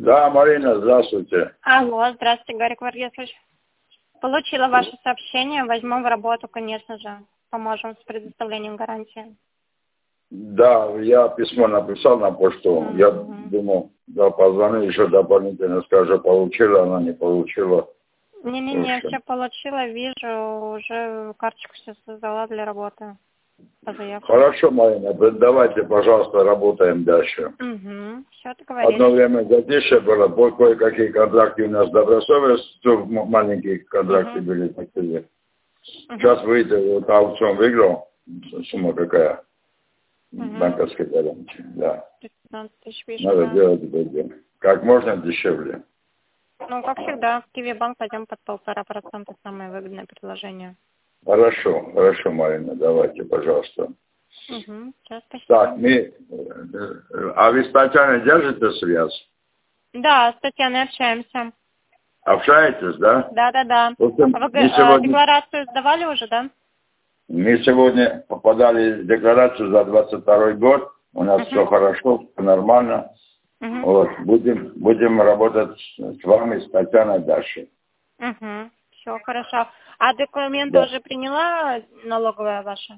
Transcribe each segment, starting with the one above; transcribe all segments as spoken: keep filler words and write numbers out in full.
Да, Марина, здравствуйте. Алло, здравствуйте, Гарик Варгесович. Получила ваше сообщение, возьмем в работу, конечно же. Поможем с предоставлением гарантии. Да, я письмо написал на почту. Mm-hmm. Я думал, да, позвоню еще дополнительно, скажу, получила, она не получила. Не-не-не, все получила, вижу, уже карточку все создала для работы. Хорошо, Марина, давайте, пожалуйста, работаем дальше. Угу, все, договорились. Одно время затишье было, кое-какие контракты у нас добросовестные, маленькие контракты угу. были такие. Угу. Сейчас выйдет, вот аукцион выиграл, сумма какая, угу. банковской гарантии, да. пятнадцать тысяч, вижу, надо да. делать это как можно дешевле. Ну, как всегда, в Киви-банк пойдем под полтора процента, самое выгодное предложение. Хорошо, хорошо, Марина, давайте, пожалуйста. Угу, сейчас, спасибо. Так, мы... А вы с Татьяной держите связь? Да, с Татьяной общаемся. Общаетесь, да? Да, да, да. Общем, а вы сегодня... декларацию сдавали уже, да? Мы сегодня подали декларацию за двадцать второй год. У нас uh-huh. все хорошо, все нормально. Uh-huh. Вот, будем, будем работать с вами, с Татьяной дальше. Угу. Все хорошо. А документы да. уже приняла налоговая ваша?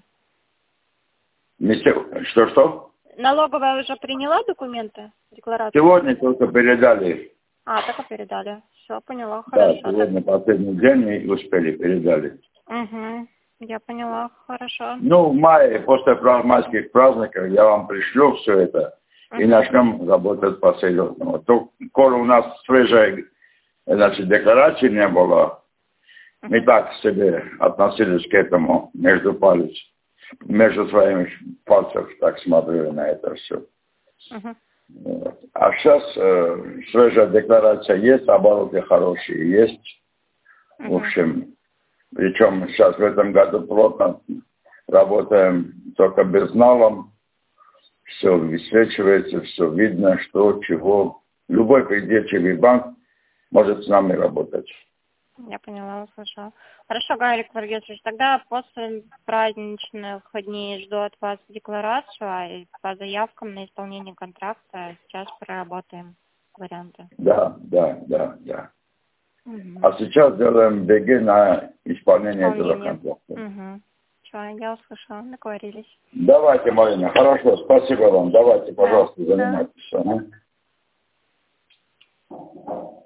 Что-что? Налоговая уже приняла документы, декларацию? Сегодня только передали. А, только передали. Все, поняла, хорошо. Да, сегодня так... последний день мы успели, передали. Угу. Я поняла, хорошо. Ну, в мае, после майских праздников, я вам пришлю все это. Uh-huh. И начнем работать по-серьезному. То, скоро у нас свежей, значит, декларации не было. Uh-huh. Мы так себе относились к этому между палец, между своими пальцев, так смотрели на это все. Uh-huh. Вот. А сейчас э, свежая декларация есть, обороты хорошие есть. Uh-huh. В общем, причем сейчас в этом году плотно работаем только безналом. Все высвечивается, все видно, что, чего. Любой придирчивый банк может с нами работать. Я поняла, услышала. Хорошо, Гарик Варгесович, тогда после праздничных дней жду от вас декларацию, а по заявкам на исполнение контракта сейчас проработаем варианты. Да, да, да, да. Угу. А сейчас делаем БГ на исполнение, исполнение. этого контракта. Угу. Все, я услышала, договорились. Давайте, Марина, хорошо, спасибо вам. Давайте, пожалуйста, да, занимайтесь. Да.